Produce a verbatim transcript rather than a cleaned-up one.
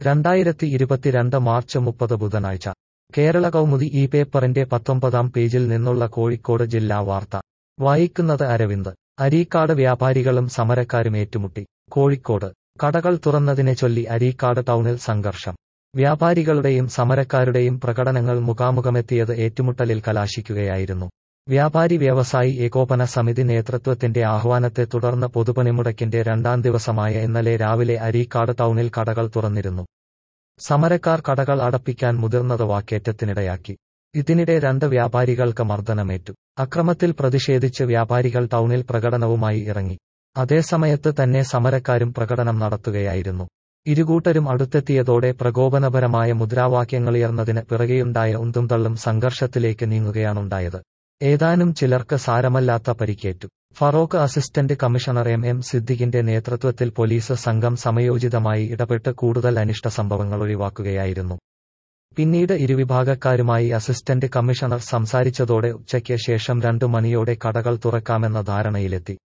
രണ്ടായിരത്തി ഇരുപത്തിരണ്ട് മാർച്ച് മുപ്പത് ബുധനാഴ്ച കേരള കൗമുദി ഈ പേപ്പറിന്റെ പത്തൊമ്പതാം പേജിൽ നിന്നുള്ള കോഴിക്കോട് ജില്ലാ വാർത്ത വായിക്കുന്നത് അരവിന്ദ്. അരീക്കാട് വ്യാപാരികളും സമരക്കാരും ഏറ്റുമുട്ടി. കോഴിക്കോട് കടകൾ തുറന്നതിനെ ചൊല്ലി അരീക്കാട് ടൗണിൽ സംഘർഷം. വ്യാപാരികളുടെയും സമരക്കാരുടെയും പ്രകടനങ്ങൾ മുഖാമുഖമെത്തിയത് ഏറ്റുമുട്ടലിൽ കലാശിക്കുകയായിരുന്നു. വ്യാപാരി വ്യവസായി ഏകോപന സമിതി നേതൃത്വത്തിന്റെ ആഹ്വാനത്തെ തുടർന്ന് പൊതുപണിമുടക്കിന്റെ രണ്ടാം ദിവസമായ ഇന്നലെ രാവിലെ അരീക്കാട് ടൗണിൽ കടകൾ തുറന്നിരുന്നു. സമരക്കാർ കടകൾ അടപ്പിക്കാൻ മുതിർന്നത് വാക്കേറ്റത്തിനിടയാക്കി. ഇതിനിടെ രണ്ട് വ്യാപാരികൾക്ക് മർദ്ദനമേറ്റു. അക്രമത്തിൽ പ്രതിഷേധിച്ച് വ്യാപാരികൾ ടൗണിൽ പ്രകടനവുമായി ഇറങ്ങി. അതേസമയത്ത് തന്നെ സമരക്കാരും പ്രകടനം നടത്തുകയായിരുന്നു. ഇരുകൂട്ടരും അടുത്തെത്തിയതോടെ പ്രകോപനപരമായ മുദ്രാവാക്യങ്ങളുയർന്നതിന് പിറകെയുണ്ടായ ഉന്തും തള്ളും സംഘർഷത്തിലേക്ക് നീങ്ങുകയാണുണ്ടായത്. ഏതാനും ചിലർക്ക് സാരമല്ലാത്ത പരിക്കേറ്റു. Feroke assistant commissioner M M സിദ്ദിഖിന്റെ നേതൃത്വത്തിൽ പോലീസ് സംഘം സമയോചിതമായി ഇടപെട്ട് കൂടുതൽ അനിഷ്ട സംഭവങ്ങൾ ഒഴിവാക്കുകയായിരുന്നു. പിന്നീട് ഇരുവിഭാഗക്കാരുമായി അസിസ്റ്റന്റ് കമ്മീഷണർ സംസാരിച്ചതോടെ ഉച്ചയ്ക്ക് ശേഷം രണ്ടു മണിയോടെ കടകൾ തുറക്കാമെന്ന ധാരണയിലെത്തി.